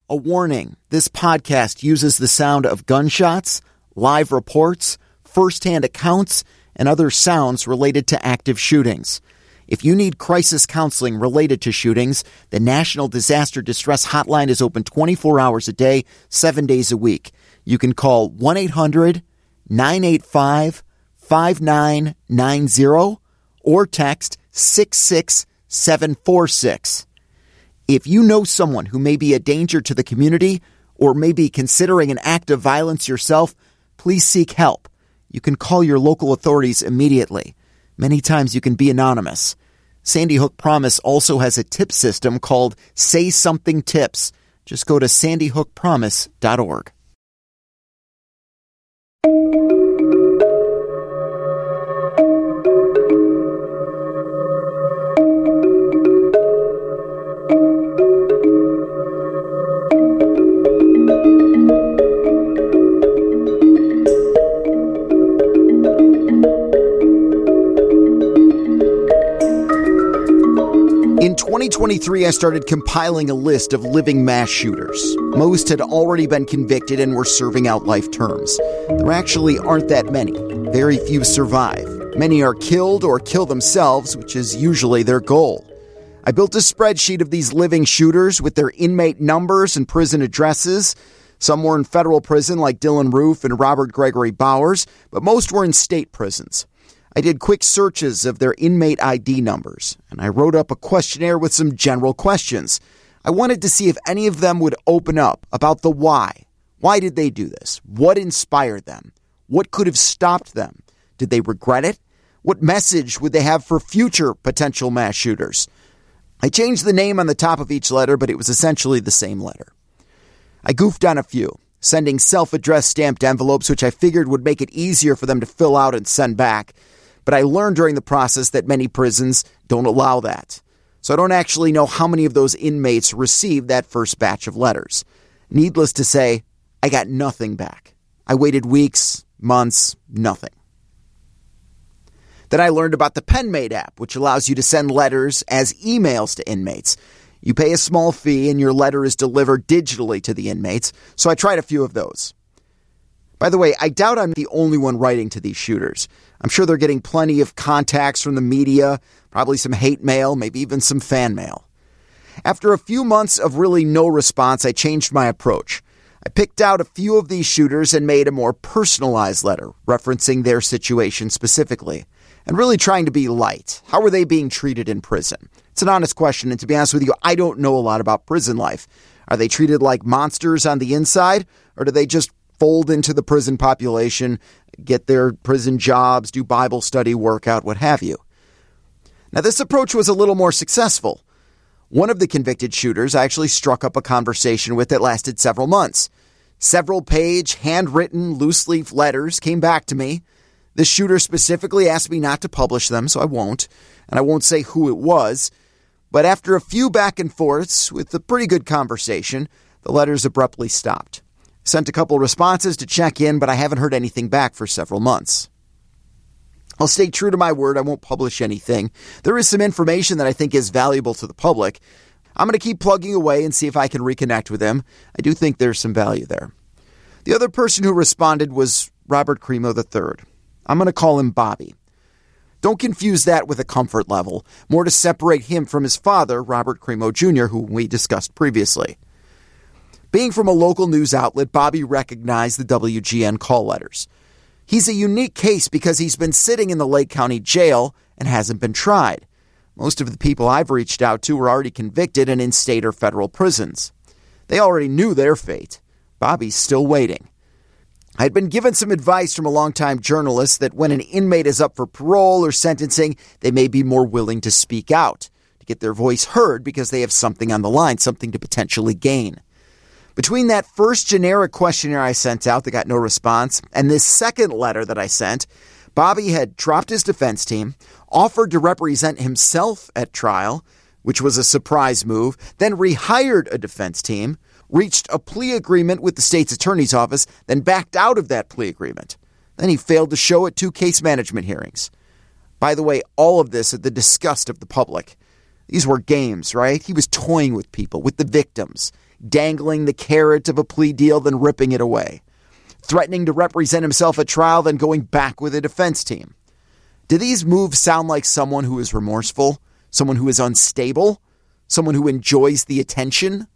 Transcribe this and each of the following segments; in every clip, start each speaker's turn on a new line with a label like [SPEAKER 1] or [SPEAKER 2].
[SPEAKER 1] A warning, this podcast uses the sound of gunshots, live reports, first-hand accounts, and other sounds related to active shootings. If you need crisis counseling related to shootings, the National Disaster Distress Hotline is open 24 hours a day, 7 days a week. You can call 1-800-985-5990 or text 66746. If you know someone who may be a danger to the community or may be considering an act of violence yourself, please seek help. You can call your local authorities immediately. Many times you can be anonymous. Sandy Hook Promise also has a tip system called Say Something Tips. Just go to sandyhookpromise.org. In 2023, I started compiling a list of living mass shooters. Most had already been convicted and were serving out life terms. There actually aren't that many. Very few survive. Many are killed or kill themselves, which is usually their goal. I built a spreadsheet of these living shooters with their inmate numbers and prison addresses. Some were in federal prison like Dylann Roof and Robert Gregory Bowers, but most were in state prisons. I did quick searches of their inmate ID numbers, and I wrote up a questionnaire with some general questions. I wanted to see if any of them would open up about the why. Why did they do this? What inspired them? What could have stopped them? Did they regret it? What message would they have for future potential mass shooters? I changed the name on the top of each letter, but it was essentially the same letter. I goofed on a few, sending self-addressed stamped envelopes, which I figured would make it easier for them to fill out and send back. But I learned during the process that many prisons don't allow that. So I don't actually know how many of those inmates received that first batch of letters. Needless to say, I got nothing back. I waited weeks, months, nothing. Then I learned about the PenMate app, which allows you to send letters as emails to inmates. You pay a small fee and your letter is delivered digitally to the inmates, so I tried a few of those. By the way, I doubt I'm the only one writing to these shooters. I'm sure they're getting plenty of contacts from the media, probably some hate mail, maybe even some fan mail. After a few months of really no response, I changed my approach. I picked out a few of these shooters and made a more personalized letter, referencing their situation specifically, and really trying to be light. How were they being treated in prison? It's an honest question, and to be honest with you, I don't know a lot about prison life. Are they treated like monsters on the inside, or do they just fold into the prison population, get their prison jobs, do Bible study, workout, what have you? Now, this approach was a little more successful. One of the convicted shooters I actually struck up a conversation with that lasted several months. Several page, handwritten, loose-leaf letters came back to me. The shooter specifically asked me not to publish them, so I won't, and I won't say who it was. But after a few back and forths with a pretty good conversation, the letters abruptly stopped. Sent a couple responses to check in, but I haven't heard anything back for several months. I'll stay true to my word. I won't publish anything. There is some information that I think is valuable to the public. I'm going to keep plugging away and see if I can reconnect with him. I do think there's some value there. The other person who responded was Robert Crimo III. I'm going to call him Bobby. Don't confuse that with a comfort level, more to separate him from his father, Robert Crimo Jr., whom we discussed previously. Being from a local news outlet, Bobby recognized the WGN call letters. He's a unique case because he's been sitting in the Lake County Jail and hasn't been tried. Most of the people I've reached out to were already convicted and in state or federal prisons. They already knew their fate. Bobby's still waiting. I'd been given some advice from a longtime journalist that when an inmate is up for parole or sentencing, they may be more willing to speak out, to get their voice heard because they have something on the line, something to potentially gain. Between that first generic questionnaire I sent out that got no response and this second letter that I sent, Bobby had dropped his defense team, offered to represent himself at trial, which was a surprise move, then rehired a defense team, reached a plea agreement with the state's attorney's office, then backed out of that plea agreement. Then he failed to show at 2 case management hearings. By the way, all of this at the disgust of the public. These were games, right? He was toying with people, with the victims. dangling the carrot of a plea deal, then ripping it away, threatening to represent himself at trial, then going back with a defense team. Do these moves sound like someone who is remorseful, someone who is unstable, someone who enjoys the attention?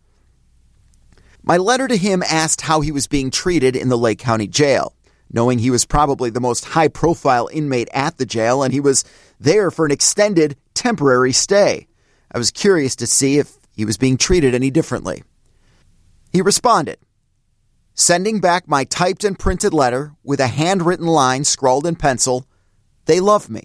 [SPEAKER 1] My letter to him asked how he was being treated in the Lake County Jail, knowing he was probably the most high-profile inmate at the jail, and he was there for an extended, temporary stay. I was curious to see if he was being treated any differently. He responded, sending back my typed and printed letter with a handwritten line scrawled in pencil, "They love me."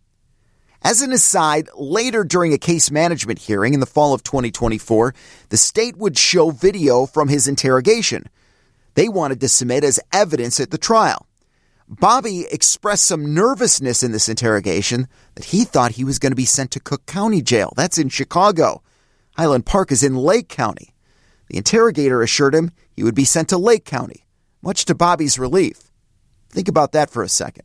[SPEAKER 1] As an aside, later during a case management hearing in the fall of 2024, the state would show video from his interrogation. They wanted to submit as evidence at the trial. Bobby expressed some nervousness in this interrogation that he thought he was going to be sent to Cook County Jail. That's in Chicago. Highland Park is in Lake County. The interrogator assured him he would be sent to Lake County, much to Bobby's relief. Think about that for a second.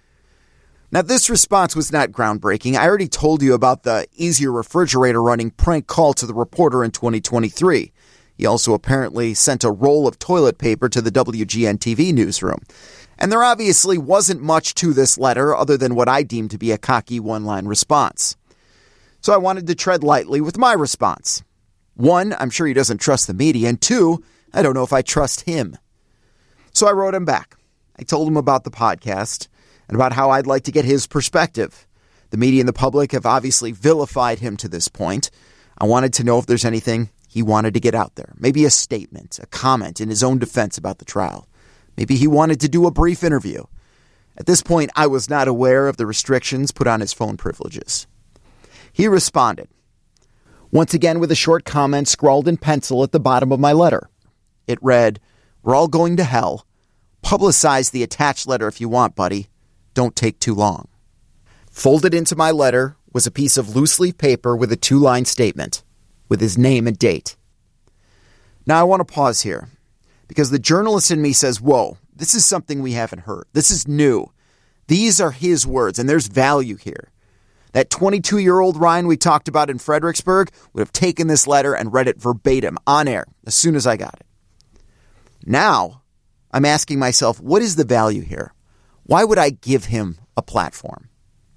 [SPEAKER 1] Now, this response was not groundbreaking. I already told you about the Ease Your Refrigerator running prank call to the reporter in 2023. He also apparently sent a roll of toilet paper to the WGN-TV newsroom. And there obviously wasn't much to this letter other than what I deemed to be a cocky one-line response. So I wanted to tread lightly with my response. One, I'm sure he doesn't trust the media, and two, I don't know if I trust him. So I wrote him back. I told him about the podcast and about how I'd like to get his perspective. The media and the public have obviously vilified him to this point. I wanted to know if there's anything he wanted to get out there. Maybe a statement, a comment in his own defense about the trial. Maybe he wanted to do a brief interview. At this point, I was not aware of the restrictions put on his phone privileges. He responded, once again with a short comment scrawled in pencil at the bottom of my letter. It read, "We're all going to hell. Publicize the attached letter if you want, buddy. Don't take too long." Folded into my letter was a piece of loose-leaf paper with a 2-line statement with his name and date. Now I want to pause here because the journalist in me says, whoa, this is something we haven't heard. This is new. These are his words, and there's value here. That 22-year-old Ryan we talked about in Fredericksburg would have taken this letter and read it verbatim on air as soon as I got it. Now, I'm asking myself, what is the value here? Why would I give him a platform?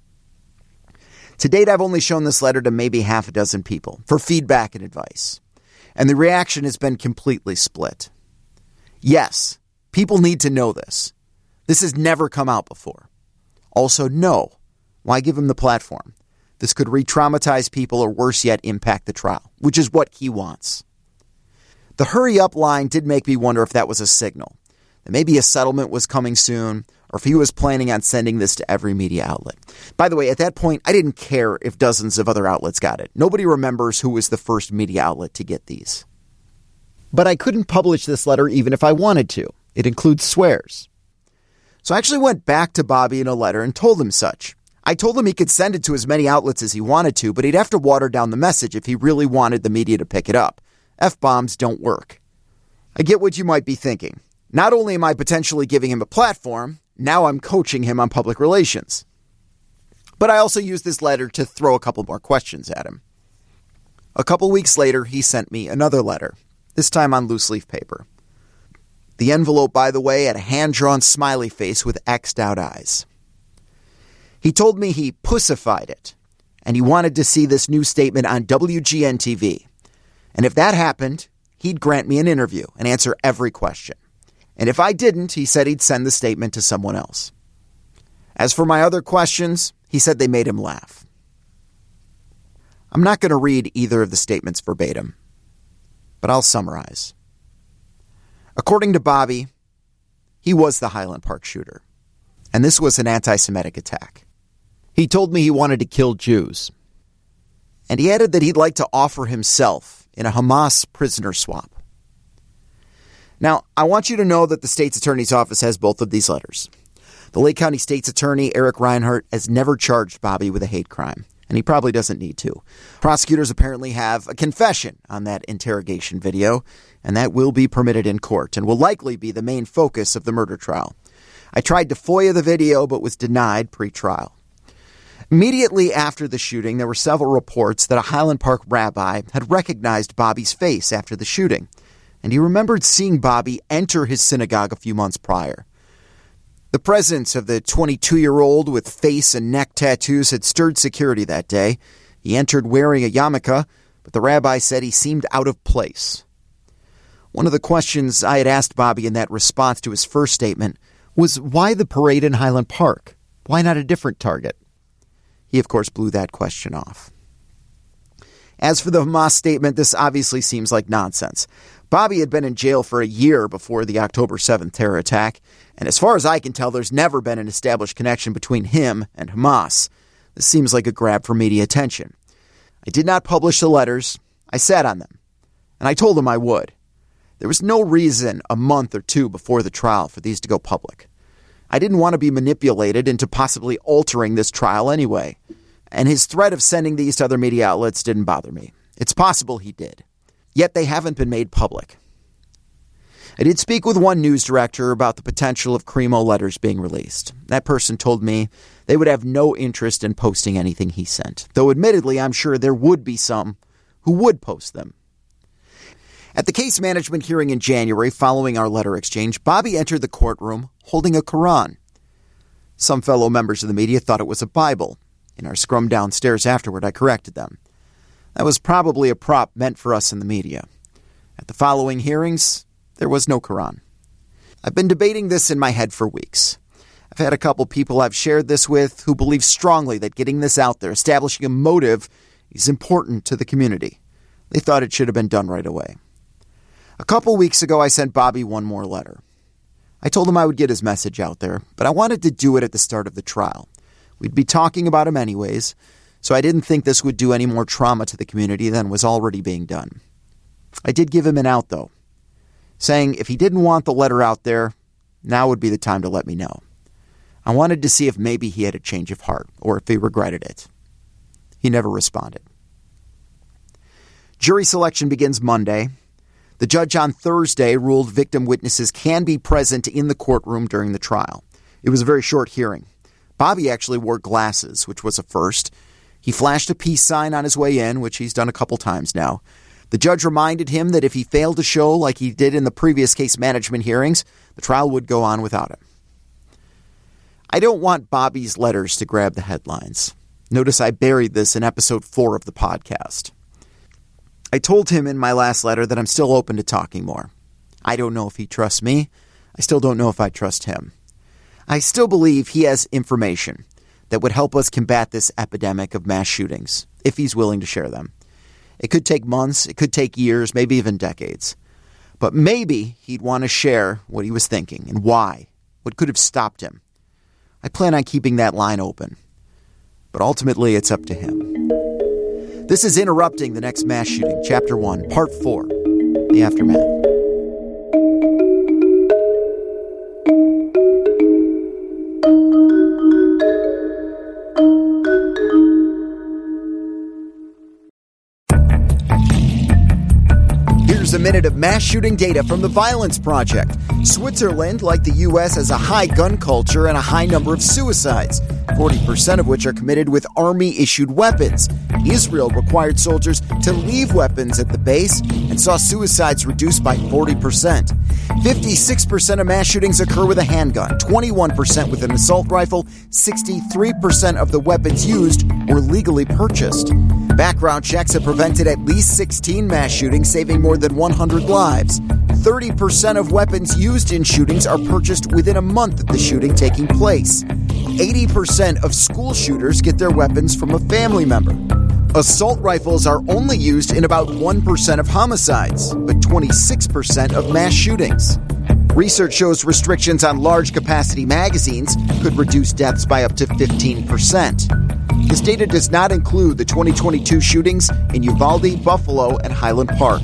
[SPEAKER 1] To date, I've only shown this letter to maybe half a dozen people for feedback and advice. And the reaction has been completely split. Yes, people need to know this. This has never come out before. Also, no. Why give him the platform? This could re-traumatize people or worse yet, impact the trial, which is what he wants. The hurry up line did make me wonder if that was a signal, that maybe a settlement was coming soon, or if he was planning on sending this to every media outlet. By the way, at that point, I didn't care if dozens of other outlets got it. Nobody remembers who was the first media outlet to get these. But I couldn't publish this letter even if I wanted to. It includes swears. So I actually went back to Bobby in a letter and told him such. I told him he could send it to as many outlets as he wanted to, but he'd have to water down the message if he really wanted the media to pick it up. F-bombs don't work. I get what you might be thinking. Not only am I potentially giving him a platform, now I'm coaching him on public relations. But I also used this letter to throw a couple more questions at him. A couple weeks later, he sent me another letter, this time on loose-leaf paper. The envelope, by the way, had a hand-drawn smiley face with X'd-out eyes. He told me he pussified it, and he wanted to see this new statement on WGN-TV. And if that happened, he'd grant me an interview and answer every question. And if I didn't, he said he'd send the statement to someone else. As for my other questions, he said they made him laugh. I'm not going to read either of the statements verbatim, but I'll summarize. According to Bobby, he was the Highland Park shooter, and this was an anti-Semitic attack. He told me he wanted to kill Jews, and he added that he'd like to offer himself in a Hamas prisoner swap. Now, I want you to know that the state's attorney's office has both of these letters. The Lake County State's attorney, Eric Reinhart, has never charged Bobby with a hate crime, and he probably doesn't need to. Prosecutors apparently have a confession on that interrogation video, and that will be permitted in court and will likely be the main focus of the murder trial. I tried to FOIA the video, but was denied pre-trial. Immediately after the shooting, there were several reports that a Highland Park rabbi had recognized Bobby's face after the shooting. and he remembered seeing Bobby enter his synagogue a few months prior. The presence of the 22-year-old with face and neck tattoos had stirred security that day. He entered wearing a yarmulke, but the rabbi said he seemed out of place. One of the questions I had asked Bobby in that response to his first statement was, why the parade in Highland Park? Why not a different target? He, of course, blew that question off. As for the Hamas statement, this obviously seems like nonsense. Bobby had been in jail for a year before the October 7th terror attack, and as far as I can tell, there's never been an established connection between him and Hamas. This seems like a grab for media attention. I did not publish the letters. I sat on them, and I told him I would. There was no reason a month or two before the trial for these to go public. I didn't want to be manipulated into possibly altering this trial anyway, and his threat of sending these to other media outlets didn't bother me. It's possible he did. Yet they haven't been made public. I did speak with one news director about the potential of Crimo letters being released. That person told me they would have no interest in posting anything he sent, though admittedly I'm sure there would be some who would post them. At the case management hearing in January following our letter exchange, Bobby entered the courtroom holding a Quran. Some fellow members of the media thought it was a Bible. In our scrum downstairs afterward, I corrected them. That was probably a prop meant for us in the media. At the following hearings, there was no Quran. I've been debating this in my head for weeks. I've had a couple people I've shared this with who believe strongly that getting this out there, establishing a motive, is important to the community. They thought it should have been done right away. A couple weeks ago, I sent Bobby one more letter. I told him I would get his message out there, but I wanted to do it at the start of the trial. We'd be talking about him anyways, so I didn't think this would do any more trauma to the community than was already being done. I did give him an out, though, saying if he didn't want the letter out there, now would be the time to let me know. I wanted to see if maybe he had a change of heart, or if he regretted it. He never responded. Jury selection begins Monday. The judge on Thursday ruled victim witnesses can be present in the courtroom during the trial. It was a very short hearing. Bobby actually wore glasses, which was a first. He flashed a peace sign on his way in, which he's done a couple times now. The judge reminded him that if he failed to show like he did in the previous case management hearings, the trial would go on without him. I don't want Bobby's letters to grab the headlines. Notice I buried this in episode 4 of the podcast. I told him in my last letter that I'm still open to talking more. I don't know if he trusts me. I still don't know if I trust him. I still believe he has information that would help us combat this epidemic of mass shootings, if he's willing to share them. It could take months, it could take years, maybe even decades. But maybe he'd want to share what he was thinking and why, what could have stopped him. I plan on keeping that line open. But ultimately, it's up to him. This is Interrupting the Next Mass Shooting, Chapter 1, Part 4, The Aftermath. Here's a minute of mass shooting data from the Violence Project. Switzerland, like the U.S., has a high gun culture and a high number of suicides, 40% of which are committed with army-issued weapons. Israel required soldiers to leave weapons at the base and saw suicides reduced by 40%. 56% of mass shootings occur with a handgun, 21% with an assault rifle, 63% of the weapons used were legally purchased. Background checks have prevented at least 16 mass shootings, saving more than 100 lives. 30% of weapons used in shootings are purchased within a month of the shooting taking place. 80% of school shooters get their weapons from a family member. Assault rifles are only used in about 1% of homicides, but 26% of mass shootings. Research shows restrictions on large-capacity magazines could reduce deaths by up to 15%. This data does not include the 2022 shootings in Uvalde, Buffalo, and Highland Park.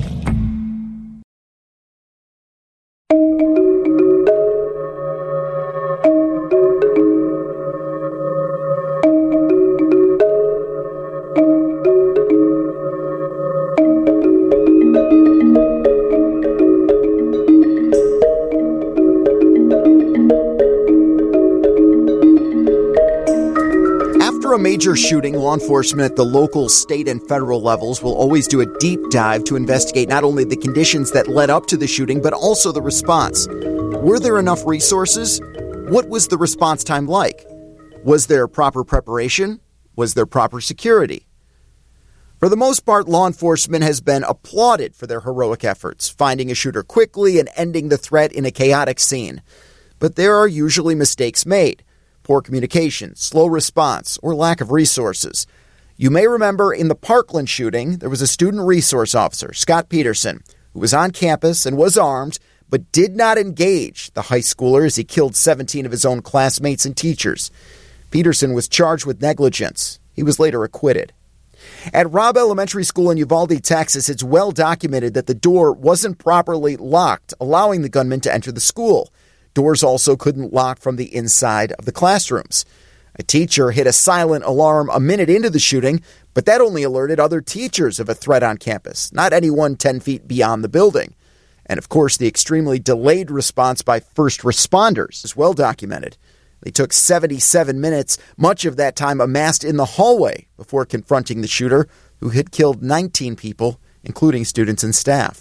[SPEAKER 1] A a major shooting, law enforcement at the local, state, and federal levels will always do a deep dive to investigate not only the conditions that led up to the shooting, but also the response. Were there enough resources? What was the response time like? Was there proper preparation? Was there proper security? For the most part, law enforcement has been applauded for their heroic efforts, finding a shooter quickly and ending the threat in a chaotic scene. But there are usually mistakes made. Poor communication, slow response, or lack of resources. You may remember in the Parkland shooting, there was a student resource officer, Scott Peterson, who was on campus and was armed, but did not engage the high schooler as he killed 17 of his own classmates and teachers. Peterson was charged with negligence. He was later acquitted. At Robb Elementary School in Uvalde, Texas, it's well documented that the door wasn't properly locked, allowing the gunman to enter the school. Doors also couldn't lock from the inside of the classrooms. A teacher hit a silent alarm a minute into the shooting, but that only alerted other teachers of a threat on campus, not anyone 10 feet beyond the building. And of course, the extremely delayed response by first responders is well documented. They took 77 minutes, much of that time amassed in the hallway, before confronting the shooter, who had killed 19 people, including students and staff.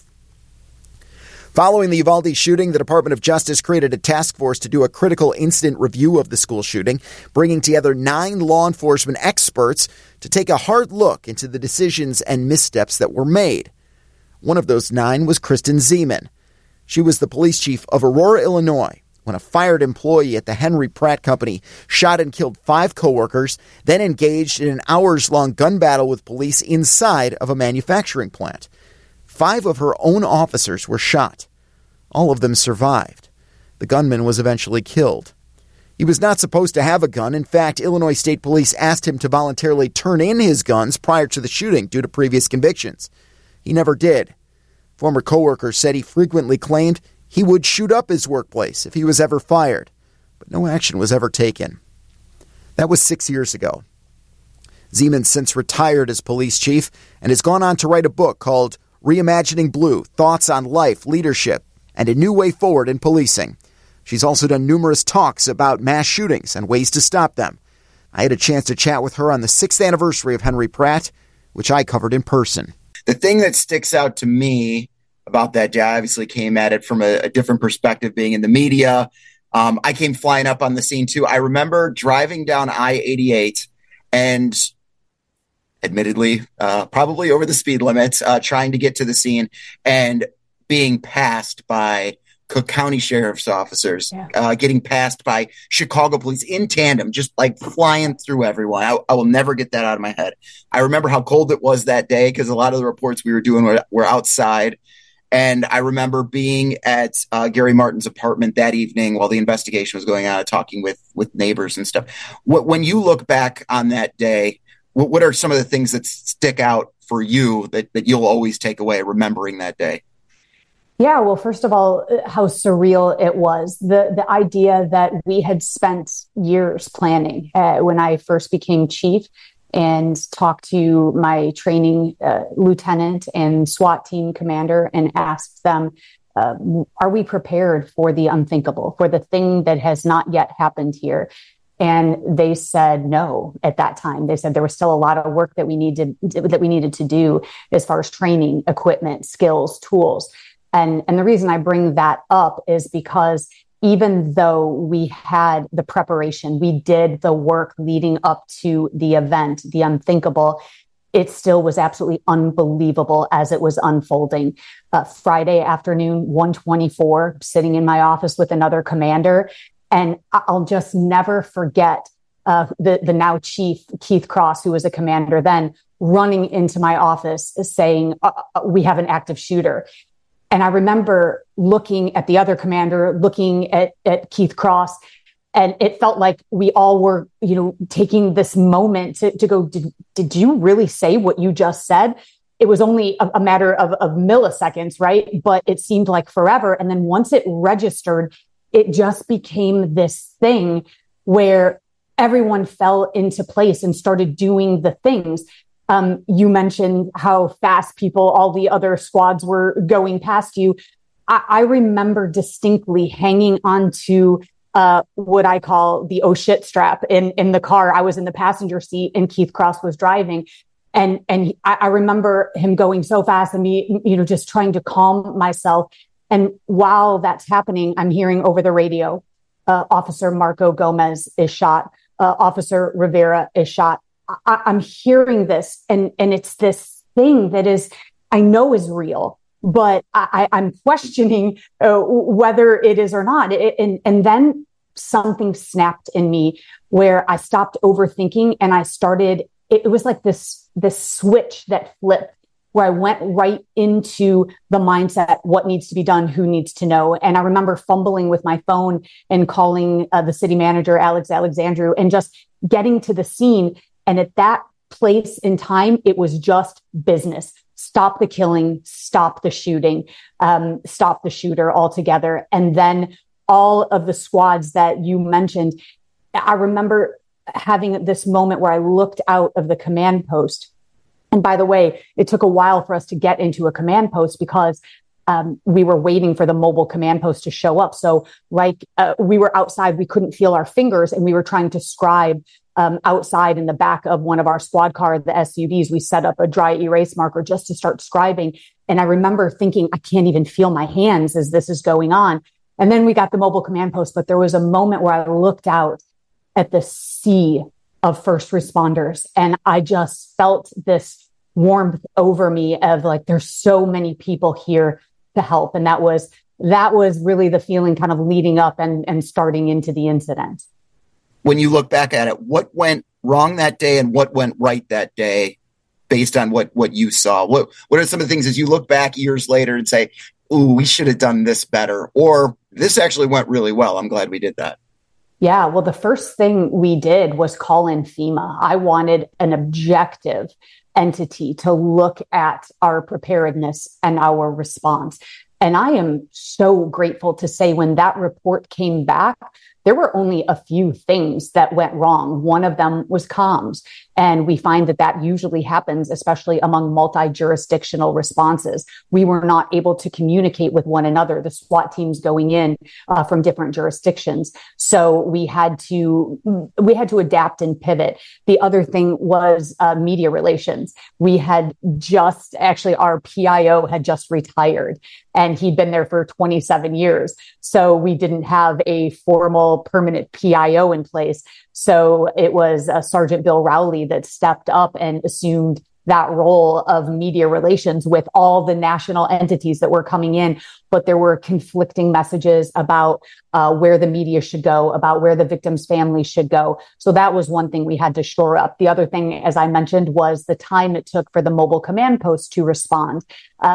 [SPEAKER 1] Following the Uvalde shooting, the Department of Justice created a task force to do a critical incident review of the school shooting, bringing together 9 law enforcement experts to take a hard look into the decisions and missteps that were made. One of those 9 was Kristen Zeman. She was the police chief of Aurora, Illinois, when a fired employee at the Henry Pratt Company shot and killed 5 coworkers, then engaged in an hours-long gun battle with police inside of a manufacturing plant. 5 of her own officers were shot. All of them survived. The gunman was eventually killed. He was not supposed to have a gun. In fact, Illinois State Police asked him to voluntarily turn in his guns prior to the shooting due to previous convictions. He never did. Former coworkers said he frequently claimed he would shoot up his workplace if he was ever fired, but no action was ever taken. That was 6 years ago. Zeman since retired as police chief and has gone on to write a book called Reimagining Blue, Thoughts on Life, Leadership, and a New Way Forward in Policing. She's also done numerous talks about mass shootings and ways to stop them. I had a chance to chat with her on the 6th anniversary of Henry Pratt, which I covered in person.
[SPEAKER 2] The thing that sticks out to me about that day, I obviously came at it from a different perspective, being in the media. I came flying up on the scene too. I remember driving down I-88 and admittedly, probably over the speed limits, trying to get to the scene and being passed by Cook County Sheriff's officers, getting passed by Chicago police in tandem, just like flying through everyone. I will never get that out of my head. I remember how cold it was that day because a lot of the reports we were doing were outside. And I remember being at Gary Martin's apartment that evening while the investigation was going on, talking with neighbors and stuff. When you look back on that day, what are some of the things that stick out for you that you'll always take away remembering that day?
[SPEAKER 3] Yeah, well, first of all, how surreal it was. The idea that we had spent years planning when I first became chief and talked to my training lieutenant and SWAT team commander and asked them, are we prepared for the unthinkable, for the thing that has not yet happened here? And they said no at that time. They said there was still a lot of work that we needed to do as far as training, equipment, skills, tools. And the reason I bring that up is because even though we had the preparation, we did the work leading up to the event, the unthinkable, it still was absolutely unbelievable as it was unfolding. Friday afternoon, 1:24, sitting in my office with another commander. And I'll just never forget the now chief, Keith Cross, who was a commander then, running into my office saying, we have an active shooter. And I remember looking at the other commander, looking at Keith Cross, and it felt like we all were, taking this moment to go, did you really say what you just said? It was only a matter of milliseconds, right? But it seemed like forever. And then once it registered, it just became this thing where everyone fell into place and started doing the things. You mentioned how fast all the other squads were going past you. I remember distinctly hanging on to what I call the oh shit strap in the car. I was in the passenger seat and Keith Cross was driving. And I remember him going so fast and me, just trying to calm myself. And while that's happening, I'm hearing over the radio, Officer Marco Gomez is shot. Officer Rivera is shot. I'm hearing this and it's this thing that I know is real, but I'm questioning whether it is or not. And then something snapped in me where I stopped overthinking and I started, it was like this switch that flipped where I went right into the mindset, what needs to be done, who needs to know. And I remember fumbling with my phone and calling the city manager, Alex Alexandru, and just getting to the scene. And at that place in time, it was just business. Stop the killing, stop the shooting, stop the shooter altogether. And then all of the squads that you mentioned, I remember having this moment where I looked out of the command post. And by the way, it took a while for us to get into a command post because we were waiting for the mobile command post to show up. So we were outside, we couldn't feel our fingers and we were trying to scribe outside in the back of one of our squad car, the SUVs. We set up a dry erase marker just to start scribing. And I remember thinking, I can't even feel my hands as this is going on. And then we got the mobile command post, but there was a moment where I looked out at the sea of first responders. And I just felt this warmth over me of like, there's so many people here to help. And that was really the feeling kind of leading up and starting into the incident.
[SPEAKER 2] When you look back at it, what went wrong that day and what went right that day based on what you saw? What are some of the things as you look back years later and say, ooh, we should have done this better, or this actually went really well. I'm glad we did that.
[SPEAKER 3] Yeah, well, the first thing we did was call in FEMA. I wanted an objective entity to look at our preparedness and our response. And I am so grateful to say when that report came back, there were only a few things that went wrong. One of them was comms. And we find that usually happens, especially among multi-jurisdictional responses. We were not able to communicate with one another, the SWAT teams going in from different jurisdictions. So we had to adapt and pivot. The other thing was media relations. We had our PIO had just retired and he'd been there for 27 years. So we didn't have a formal permanent PIO in place. So it was Sergeant Bill Rowley that stepped up and assumed that role of media relations with all the national entities that were coming in. But there were conflicting messages about where the media should go, about where the victims' families should go. So that was one thing we had to shore up. The other thing, as I mentioned, was the time it took for the mobile command post to respond.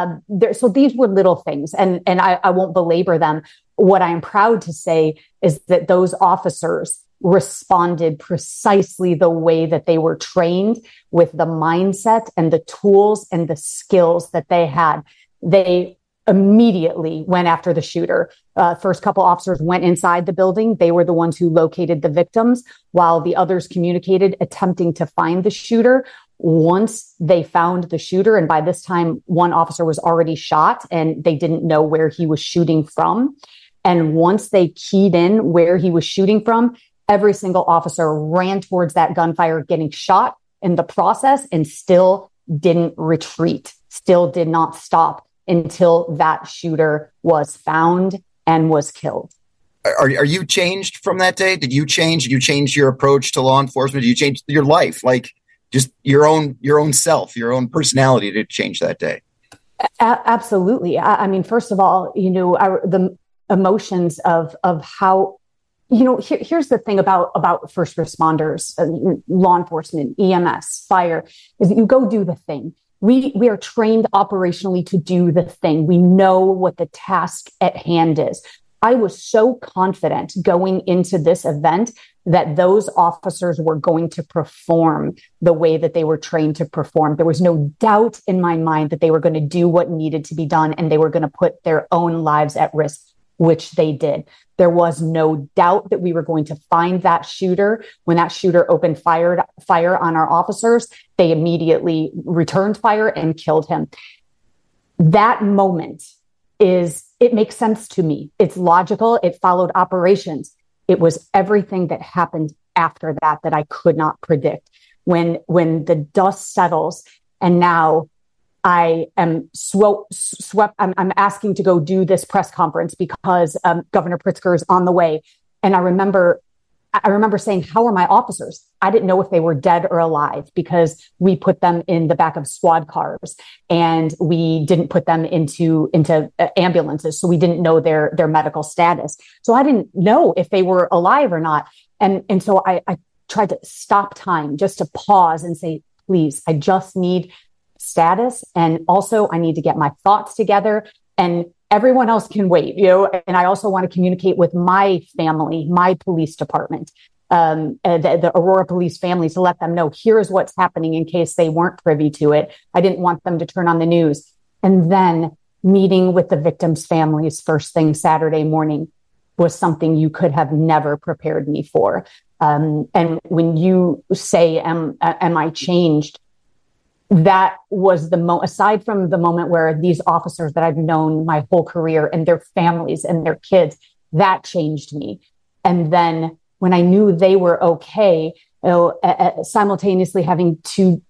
[SPEAKER 3] So these were little things, and I won't belabor them. What I am proud to say is that those officers responded precisely the way that they were trained, with the mindset and the tools and the skills that they had. They immediately went after the shooter. First couple officers went inside the building. They were the ones who located the victims, while the others communicated, attempting to find the shooter. Once they found the shooter, and by this time, one officer was already shot and they didn't know where he was shooting from. And once they keyed in where he was shooting from, every single officer ran towards that gunfire, getting shot in the process, and still didn't retreat, still did not stop until that shooter was found and was killed.
[SPEAKER 2] Are you changed from that day? Did you change? Did you change your approach to law enforcement? Did you change your life? Like just your own self, your own personality did change that day?
[SPEAKER 3] Absolutely. I mean, first of all, the emotions of how, here's the thing about first responders, law enforcement, EMS, fire, is that you go do the thing. We are trained operationally to do the thing. We know what the task at hand is. I was so confident going into this event that those officers were going to perform the way that they were trained to perform. There was no doubt in my mind that they were going to do what needed to be done, and they were going to put their own lives at risk, which they did. There was no doubt that we were going to find that shooter. When that shooter opened fire on our officers, they immediately returned fire and killed him. That moment it makes sense to me. It's logical. It followed operations. It was everything that happened after that that I could not predict. When the dust settles and now I am swept. I'm asking to go do this press conference because Governor Pritzker is on the way. And I remember saying, how are my officers? I didn't know if they were dead or alive because we put them in the back of squad cars and we didn't put them into ambulances. So we didn't know their medical status. So I didn't know if they were alive or not. And so I tried to stop time just to pause and say, please, I just need status. And also I need to get my thoughts together, and everyone else can wait, and I also want to communicate with my family, my police department, the Aurora police family, to let them know here's what's happening in case they weren't privy to it. I didn't want them to turn on the news. And then meeting with the victims' families first thing Saturday morning was something you could have never prepared me for. And when you say, am I changed? That was aside from the moment where these officers that I've known my whole career and their families and their kids, that changed me. And then when I knew they were okay, simultaneously having to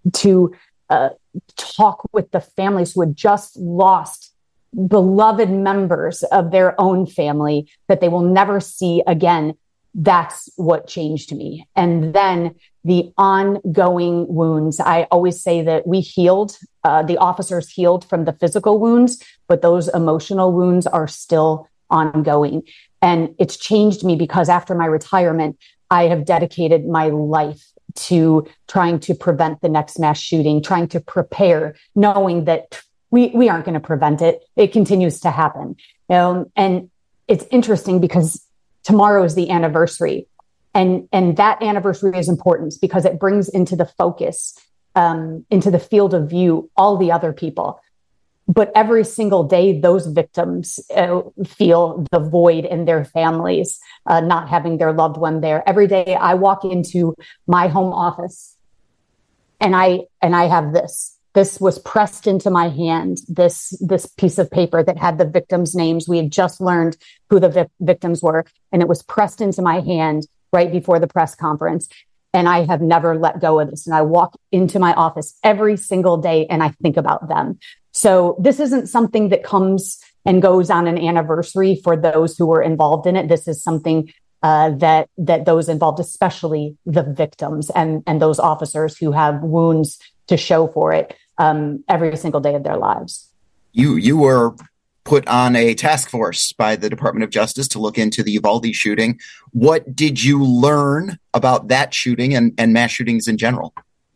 [SPEAKER 3] talk with the families who had just lost beloved members of their own family that they will never see again. That's what changed me. And then the ongoing wounds. I always say that we healed, the officers healed from the physical wounds, but those emotional wounds are still ongoing. And it's changed me because after my retirement, I have dedicated my life to trying to prevent the next mass shooting, trying to prepare, knowing that we aren't going to prevent it. It continues to happen. And it's interesting because tomorrow is the anniversary. And that anniversary is important because it brings into the focus, into the field of view, all the other people. But every single day, those victims feel the void in their families, not having their loved one there. Every day I walk into my home office and I have this. This was pressed into my hand, this piece of paper that had the victims' names. We had just learned who the victims were, and it was pressed into my hand right before the press conference. And I have never let go of this. And I walk into my office every single day and I think about them. So this isn't something that comes and goes on an anniversary for those who were involved in it. This is something that those involved, especially the victims and those officers who have wounds to show for it every single day of their lives.
[SPEAKER 2] You were put on a task force by the Department of Justice to look into the Uvalde shooting. What did you learn about that shooting and mass shootings in general?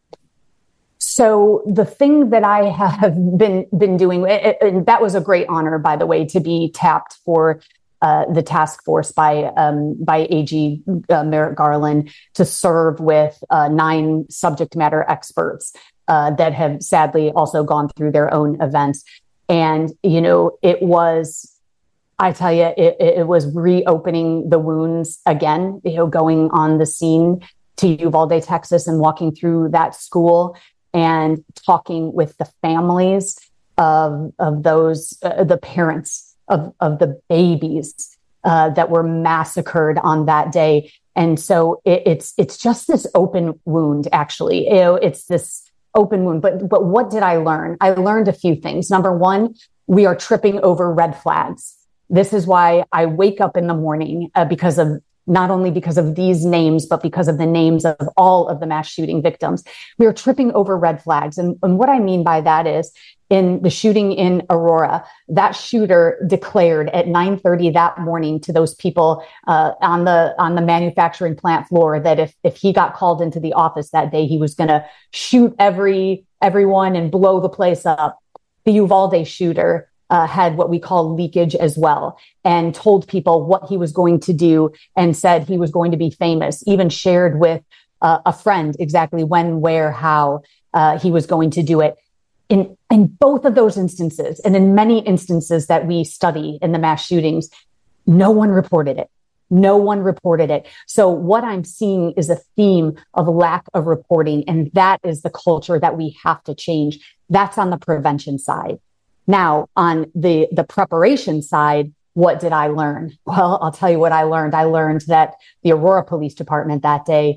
[SPEAKER 3] So the thing that I have been doing, and that was a great honor, by the way, to be tapped for the task force by AG Merrick Garland to serve with 9 subject matter experts that have sadly also gone through their own events. And, it was, I tell you, it was reopening the wounds again, going on the scene to Uvalde, Texas, and walking through that school and talking with the families of those, the parents of the babies that were massacred on that day. And so it's just this open wound, actually. It's this open wound. But what did I learn? I learned a few things. Number one, we are tripping over red flags. This is why I wake up in the morning not only because of these names, but because of the names of all of the mass shooting victims. We are tripping over red flags. And what I mean by that is, in the shooting in Aurora, that shooter declared at 9:30 that morning to those people on the manufacturing plant floor that if he got called into the office that day, he was going to shoot everyone and blow the place up. The Uvalde shooter had what we call leakage as well, and told people what he was going to do and said he was going to be famous, even shared with a friend exactly when, where, how he was going to do it. In both of those instances, and in many instances that we study in the mass shootings, no one reported it. No one reported it. So what I'm seeing is a theme of lack of reporting, and that is the culture that we have to change. That's on the prevention side. Now, on the preparation side, what did I learn? Well, I'll tell you what I learned. I learned that the Aurora Police Department that day,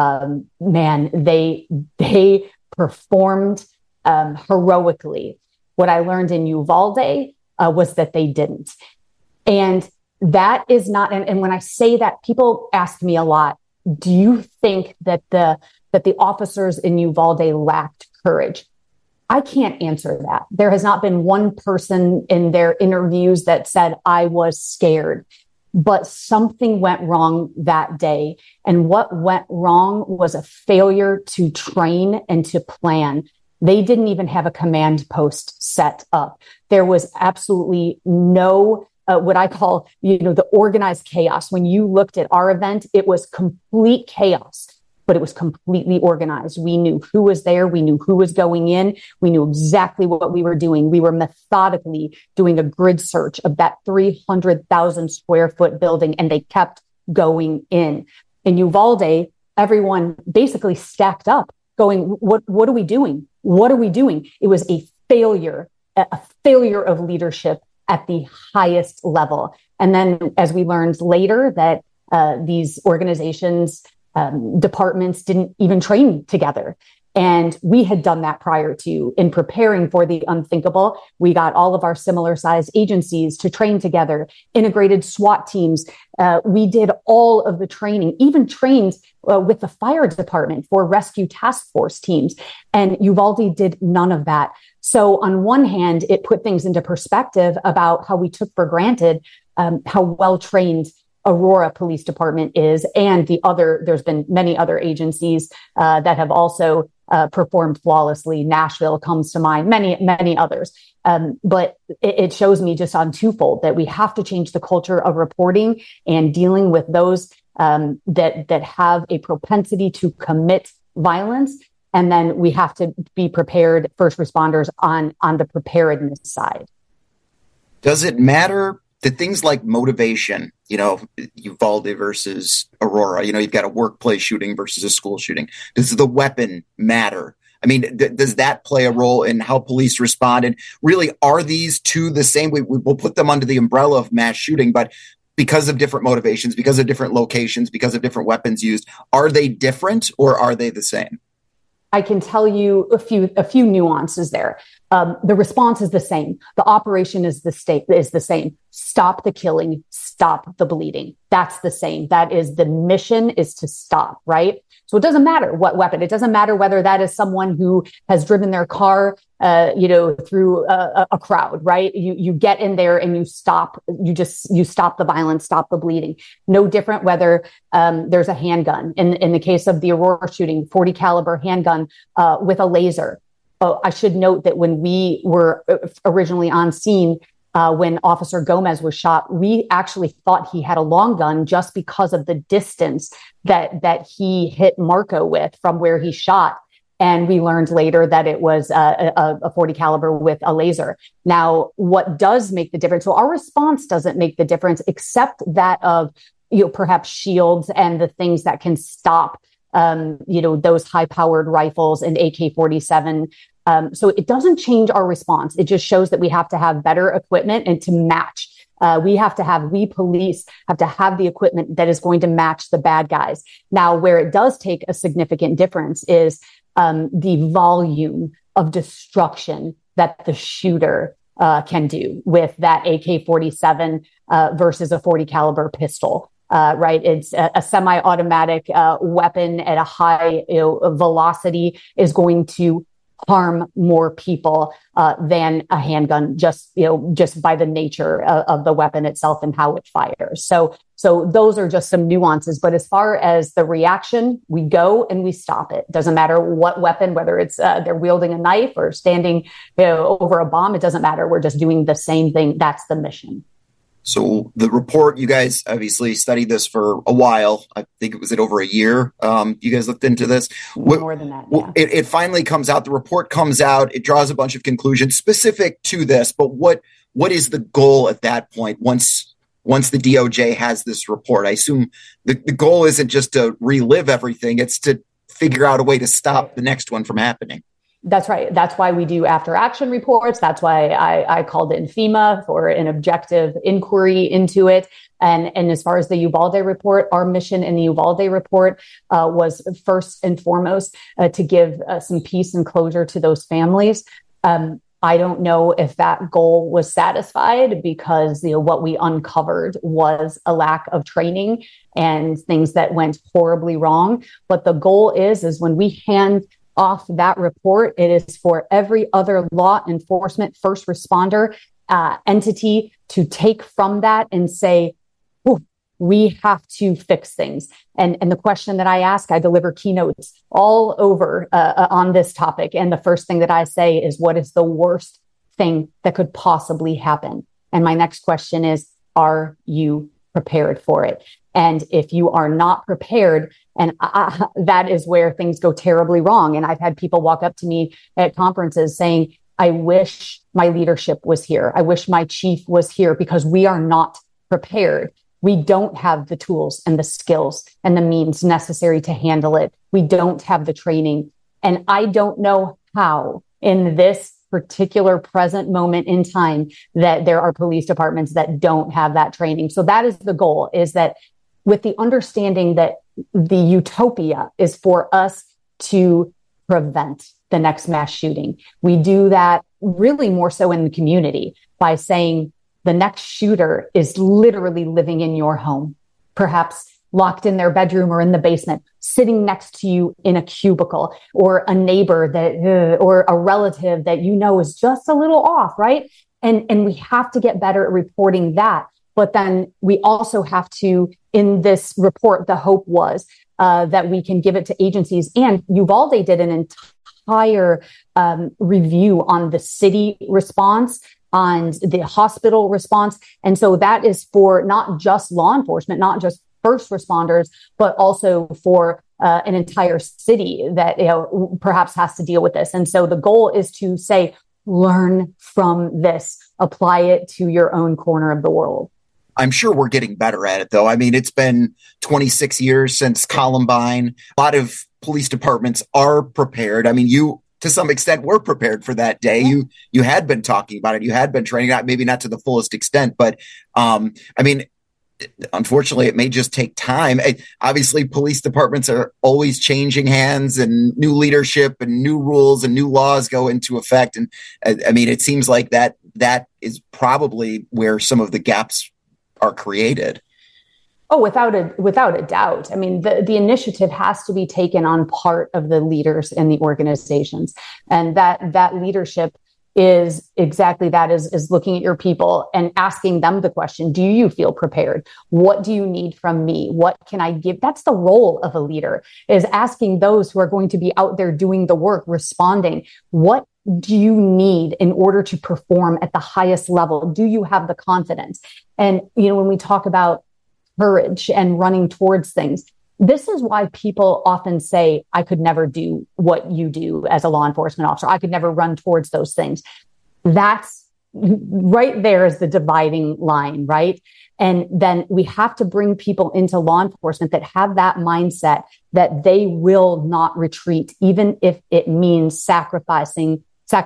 [SPEAKER 3] they performed heroically. What I learned in Uvalde was that they didn't. And that is not, and when I say that, people ask me a lot, do you think that the officers in Uvalde lacked courage? I can't answer that. There has not been one person in their interviews that said, I was scared. But something went wrong that day. And what went wrong was a failure to train and to plan. They didn't even have a command post set up. There was absolutely no what I call, the organized chaos. When you looked at our event, it was complete chaos, but it was completely organized. We knew who was there. We knew who was going in. We knew exactly what we were doing. We were methodically doing a grid search of that 300,000 square foot building, and they kept going in. In Uvalde, everyone basically stacked up going, what are we doing? What are we doing? It was a failure of leadership at the highest level. And then as we learned later that these organizations, departments didn't even train together. And we had done that prior to. In preparing for the unthinkable, we got all of our similar sized agencies to train together, integrated SWAT teams. We did all of the training, even trained with the fire department for rescue task force teams. And Uvalde did none of that. So on one hand, it put things into perspective about how we took for granted how well trained Aurora Police Department is, and there's been many other agencies that have also performed flawlessly. Nashville comes to mind, many others. But it shows me just on twofold that we have to change the culture of reporting and dealing with those that have a propensity to commit violence. And then we have to be prepared, first responders, on the preparedness side.
[SPEAKER 2] Does it matter that things like motivation, Uvalde versus Aurora, you've got a workplace shooting versus a school shooting. Does the weapon matter? I mean, does that play a role in how police respond? And really, are these two the same? We'll put them under the umbrella of mass shooting, but because of different motivations, because of different locations, because of different weapons used, are they different or are they the same?
[SPEAKER 3] I can tell you a few nuances there. The response is the same. The operation is the same. Stop the killing, stop the bleeding. That's the same. That is the mission, is to stop, right? So it doesn't matter what weapon. It doesn't matter whether that is someone who has driven their car, through a crowd, right? You get in there and you stop. You stop the violence, stop the bleeding. No different whether there's a handgun. In the case of the Aurora shooting, 40 caliber handgun with a laser. I should note that when we were originally on scene, when Officer Gomez was shot, we actually thought he had a long gun just because of the distance that he hit Marco with from where he shot. And we learned later that it was a 40 caliber with a laser. Now, what does make the difference? So our response doesn't make the difference, except that of, perhaps shields and the things that can stop, those high powered rifles and AK-47. So it doesn't change our response. It just shows that we have to have better equipment and to match. We police have to have the equipment that is going to match the bad guys. Now, where it does take a significant difference is the volume of destruction that the shooter can do with that AK-47 versus a 40 caliber pistol. Right. It's a semi-automatic weapon at a high velocity is going to harm more people than a handgun, just by the nature of the weapon itself and how it fires. So those are just some nuances. But as far as the reaction, we go and we stop it. Doesn't matter what weapon, whether it's they're wielding a knife or standing over a bomb. It doesn't matter. We're just doing the same thing. That's the mission.
[SPEAKER 2] So the report, you guys obviously studied this for a while. I think it was over a year. You guys looked into this.
[SPEAKER 3] More than that, yeah.
[SPEAKER 2] It finally comes out. The report comes out. It draws a bunch of conclusions specific to this. But what is the goal at that point once the DOJ has this report? I assume the goal isn't just to relive everything. It's to figure out a way to stop the next one from happening.
[SPEAKER 3] That's right. That's why we do after action reports. That's why I called in FEMA for an objective inquiry into it. And as far as the Uvalde report, our mission in the Uvalde report was first and foremost to give some peace and closure to those families. I don't know if that goal was satisfied because what we uncovered was a lack of training and things that went horribly wrong. But the goal is when we hand off that report, it is for every other law enforcement first responder entity to take from that and say, we have to fix things. And the question that I ask, I deliver keynotes all over on this topic. And the first thing that I say is, what is the worst thing that could possibly happen? And my next question is, are you prepared for it? And if you are not prepared, and that is where things go terribly wrong. And I've had people walk up to me at conferences saying, I wish my leadership was here. I wish my chief was here, because we are not prepared. We don't have the tools and the skills and the means necessary to handle it. We don't have the training. And I don't know how in this particular present moment in time that there are police departments that don't have that training. So that is the goal, is that with the understanding that the utopia is for us to prevent the next mass shooting. We do that really more so in the community by saying the next shooter is literally living in your home, perhaps locked in their bedroom or in the basement, sitting next to you in a cubicle, or a neighbor that, or a relative that you know is just a little off, right? And we have to get better at reporting that. But then we also have to, in this report, the hope was that we can give it to agencies. And Uvalde did an entire review on the city response, on the hospital response. And so that is for not just law enforcement, not just first responders, but also for an entire city that perhaps has to deal with this. And so the goal is to say, learn from this, apply it to your own corner of the world.
[SPEAKER 2] I'm sure we're getting better at it, though. I mean, it's been 26 years since Columbine. A lot of police departments are prepared. I mean, you, to some extent, were prepared for that day. You had been talking about it. You had been training, maybe not to the fullest extent, but I mean, unfortunately, it may just take time. Obviously, police departments are always changing hands, and new leadership and new rules and new laws go into effect. And I mean, it seems like that is probably where some of the gaps are created.
[SPEAKER 3] Oh, without a doubt. I mean, the initiative has to be taken on part of the leaders in the organizations. And that leadership is exactly that, is looking at your people and asking them the question, do you feel prepared? What do you need from me? What can I give? That's the role of a leader, is asking those who are going to be out there doing the work, responding, what do you need in order to perform at the highest level? Do you have the confidence? And, when we talk about courage and running towards things, this is why people often say, I could never do what you do as a law enforcement officer. I could never run towards those things. That's right there is the dividing line, right? And then we have to bring people into law enforcement that have that mindset that they will not retreat, even if it means sacrificing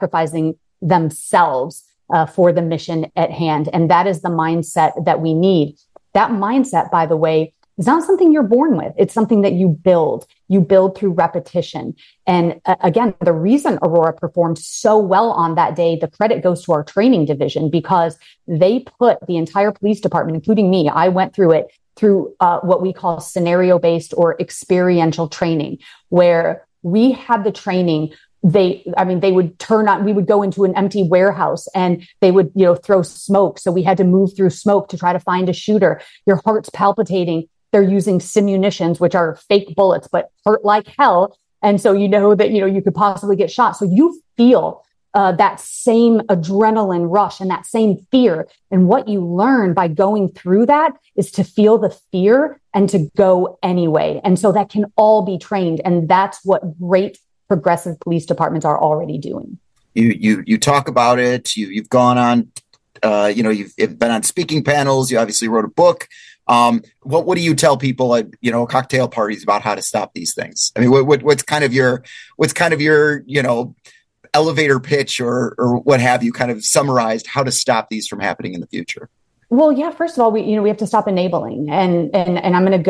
[SPEAKER 3] themselves for the mission at hand. And that is the mindset that we need. That mindset, by the way, is not something you're born with. It's something that you build. You build through repetition. And again, the reason Aurora performed so well on that day, the credit goes to our training division, because they put the entire police department, including me, I went through it through what we call scenario-based or experiential training, where we had the training. They would turn on, we would go into an empty warehouse and they would, throw smoke. So we had to move through smoke to try to find a shooter. Your heart's palpitating. They're using simunitions, which are fake bullets, but hurt like hell. And so, that, you could possibly get shot. So you feel that same adrenaline rush and that same fear. And what you learn by going through that is to feel the fear and to go anyway. And so that can all be trained. And that's what great progressive police departments are already doing.
[SPEAKER 2] You talk about it. You've gone on, you've been on speaking panels. You obviously wrote a book. What do you tell people at cocktail parties about how to stop these things? I mean, what's kind of your elevator pitch or what have you, kind of summarized how to stop these from happening in the future?
[SPEAKER 3] Well, yeah, first of all, we have to stop enabling, and I'm going to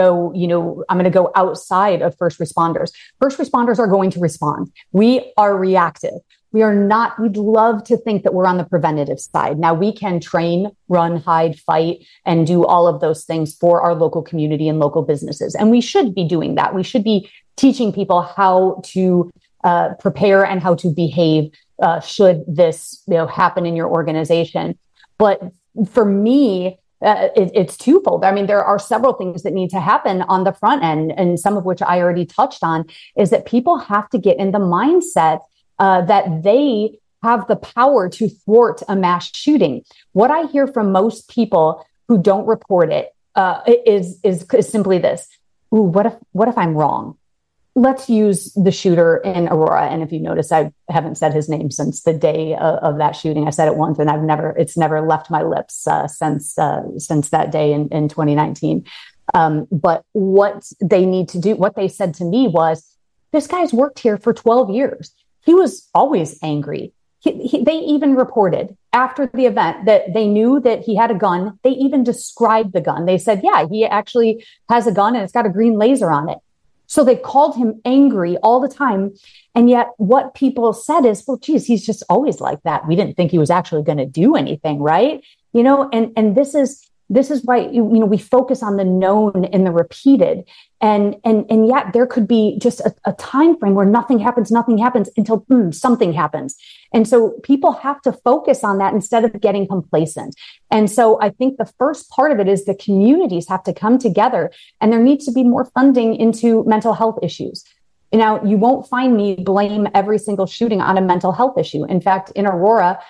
[SPEAKER 3] go outside of first responders. First responders are going to respond. We are reactive. We are not, we'd love to think that we're on the preventative side. Now we can train, run, hide, fight, and do all of those things for our local community and local businesses. And we should be doing that. We should be teaching people how to prepare and how to behave should this happen in your organization. But for me, it's twofold. I mean, there are several things that need to happen on the front end, and some of which I already touched on, is that people have to get in the mindset that they have the power to thwart a mass shooting. What I hear from most people who don't report it is simply this: "Ooh, what if I'm wrong?" Let's use the shooter in Aurora. And if you notice, I haven't said his name since the day of that shooting. I said it once, and it's never left my lips since that day in 2019. But what they need to do, what they said to me was, this guy's worked here for 12 years. He was always angry. They even reported after the event that they knew that he had a gun. They even described the gun. They said, yeah, he actually has a gun and it's got a green laser on it. So they called him angry all the time. And yet what people said is, well, geez, he's just always like that. We didn't think he was actually going to do anything, right? And this is why, we focus on the known and the repeated. And yet there could be just a time frame where nothing happens until something happens. And so people have to focus on that instead of getting complacent. And so I think the first part of it is the communities have to come together, and there needs to be more funding into mental health issues. Now, you won't find me blame every single shooting on a mental health issue. In fact, in Aurora,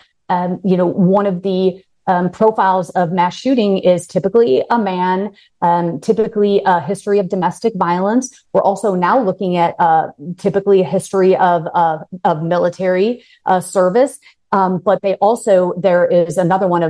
[SPEAKER 3] one of the profiles of mass shooting is typically a man, typically a history of domestic violence. We're also now looking at typically a history of military service, but there is another one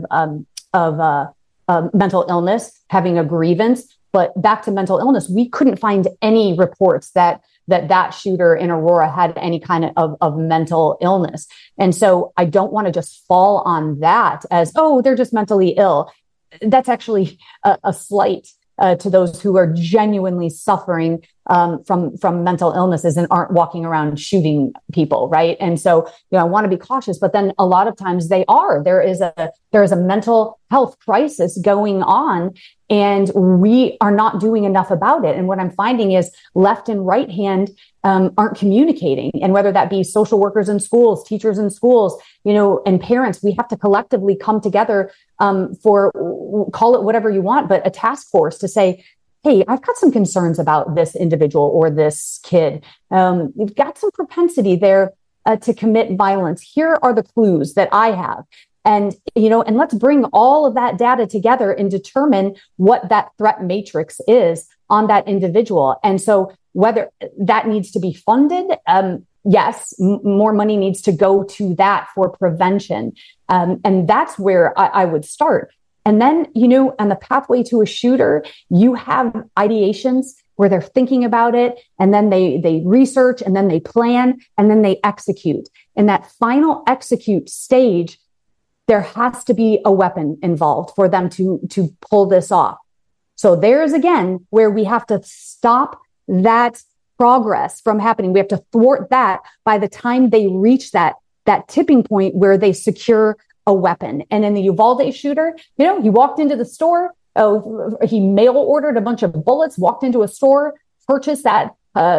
[SPEAKER 3] of mental illness, having a grievance. But back to mental illness, we couldn't find any reports that shooter in Aurora had any kind of mental illness. And so I don't want to just fall on that as, oh, they're just mentally ill. That's actually a slight to those who are genuinely suffering from mental illnesses and aren't walking around shooting people, right? And so, I want to be cautious, but then a lot of times they are. There is a mental health crisis going on, and we are not doing enough about it. And what I'm finding is left and right hand aren't communicating. And whether that be social workers in schools, teachers in schools, and parents, we have to collectively come together for, call it whatever you want, but a task force to say, hey, I've got some concerns about this individual or this kid. You've got some propensity there to commit violence. Here are the clues that I have. And let's bring all of that data together and determine what that threat matrix is on that individual. And so whether that needs to be funded, yes, more money needs to go to that for prevention. And that's where I would start. And then, on the pathway to a shooter, you have ideations where they're thinking about it, and then they research, and then they plan, and then they execute. In that final execute stage, there has to be a weapon involved for them to pull this off. So there's again where we have to stop that progress from happening. We have to thwart that by the time they reach that tipping point where they secure a weapon. And in the Uvalde shooter, he walked into the store, he mail ordered a bunch of bullets, walked into a store, purchased that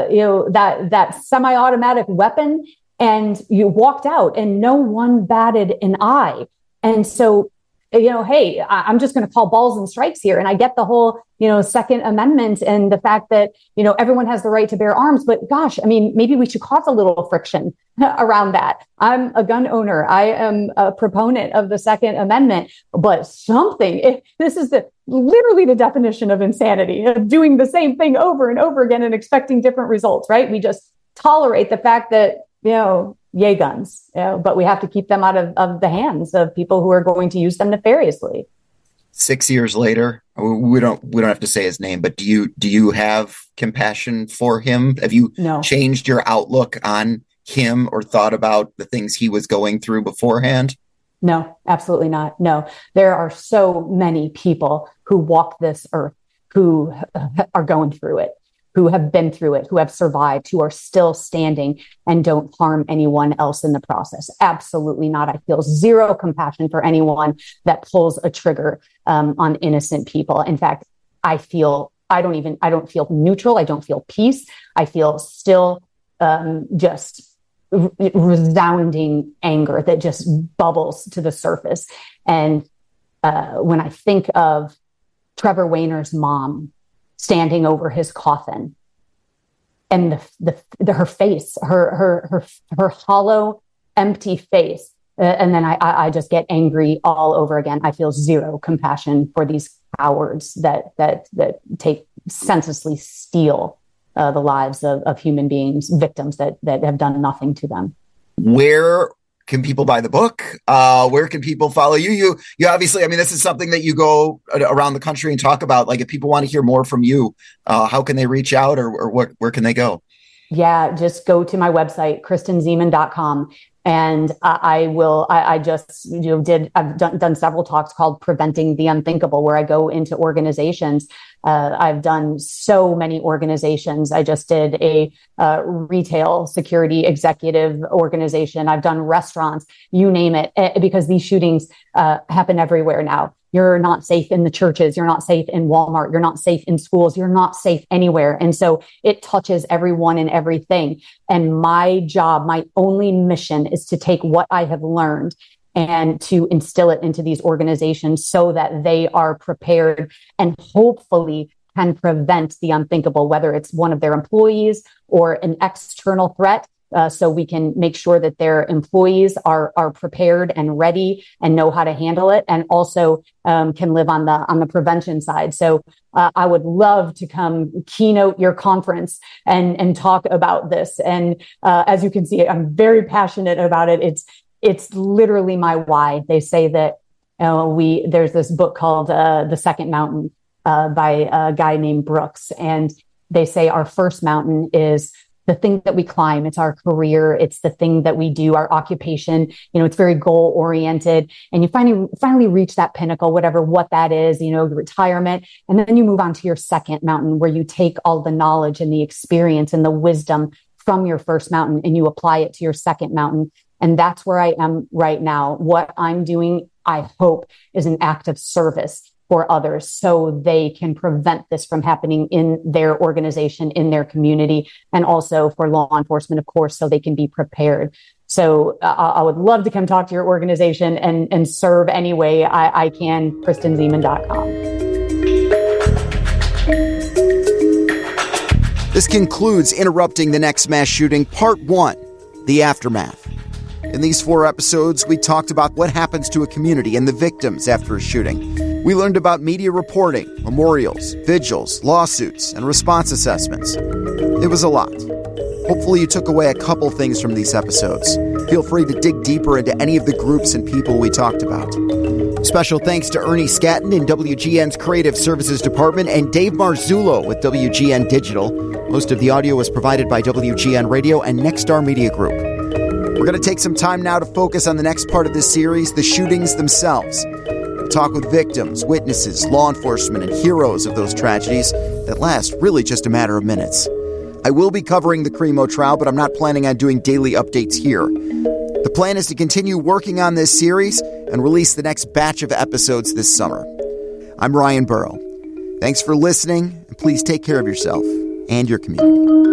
[SPEAKER 3] semi-automatic weapon, and you walked out and no one batted an eye. And so, hey, I'm just going to call balls and strikes here. And I get the whole, Second Amendment and the fact that, everyone has the right to bear arms. But gosh, I mean, maybe we should cause a little friction around that. I'm a gun owner. I am a proponent of the Second Amendment, but this is literally the definition of insanity, of doing the same thing over and over again and expecting different results, right? We just tolerate the fact that, yay guns, but we have to keep them out of the hands of people who are going to use them nefariously.
[SPEAKER 2] 6 years later, we don't have to say his name, but do you have compassion for him? Have you changed your outlook on him or thought about the things he was going through beforehand?
[SPEAKER 3] No, absolutely not. No, there are so many people who walk this earth who are going through it, who have been through it, who have survived, who are still standing and don't harm anyone else in the process. Absolutely not. I feel zero compassion for anyone that pulls a trigger on innocent people. In fact, I don't feel neutral. I don't feel peace. I feel still just resounding anger that just bubbles to the surface. And when I think of Trevor Wayner's mom standing over his coffin and her face, her hollow, empty face, and then I just get angry all over again. I feel zero compassion for these cowards that take senselessly steal the lives of human beings, victims that have done nothing to them.
[SPEAKER 2] Where can people buy the book? Where can people follow you? You obviously, I mean, this is something that you go around the country and talk about. Like, if people want to hear more from you, how can they reach out, or where can they go?
[SPEAKER 3] Yeah, just go to my website, KristenZiemann.com. And I've done several talks called Preventing the Unthinkable, where I go into organizations. I've done so many organizations. I just did a retail security executive organization. I've done restaurants, you name it, because these shootings happen everywhere now. You're not safe in the churches. You're not safe in Walmart. You're not safe in schools. You're not safe anywhere. And so it touches everyone and everything. And my job, my only mission is to take what I have learned and to instill it into these organizations so that they are prepared and hopefully can prevent the unthinkable, whether it's one of their employees or an external threat. So we can make sure that their employees are prepared and ready and know how to handle it, and also can live on the prevention side. So I would love to come keynote your conference and talk about this. And as you can see, I'm very passionate about it. It's literally my why. They say that there's this book called The Second Mountain by a guy named Brooks, and they say our first mountain is the thing that we climb. It's our career. It's the thing that we do, our occupation. It's very goal oriented, and you finally reach that pinnacle, what that is, retirement. And then you move on to your second mountain, where you take all the knowledge and the experience and the wisdom from your first mountain and you apply it to your second mountain. And that's where I am right now. What I'm doing, I hope, is an act of service for others so they can prevent this from happening in their organization, in their community, and also for law enforcement, of course, so they can be prepared. So I would love to come talk to your organization and serve any way I can. KristenZiemann.com.
[SPEAKER 1] This concludes Interrupting the Next Mass Shooting, Part 1, The Aftermath. In these 4 episodes, we talked about what happens to a community and the victims after a shooting. We learned about media reporting, memorials, vigils, lawsuits, and response assessments. It was a lot. Hopefully you took away a couple things from these episodes. Feel free to dig deeper into any of the groups and people we talked about. Special thanks to Ernie Scatton in WGN's Creative Services Department and Dave Marzullo with WGN Digital. Most of the audio was provided by WGN Radio and Nexstar Media Group. We're going to take some time now to focus on the next part of this series, the shootings themselves. We'll talk with victims, witnesses, law enforcement, and heroes of those tragedies that last really just a matter of minutes. I will be covering the Crimo trial, but I'm not planning on doing daily updates here. The plan is to continue working on this series and release the next batch of episodes this summer. I'm Ryan Burrow. Thanks for listening, and please take care of yourself and your community.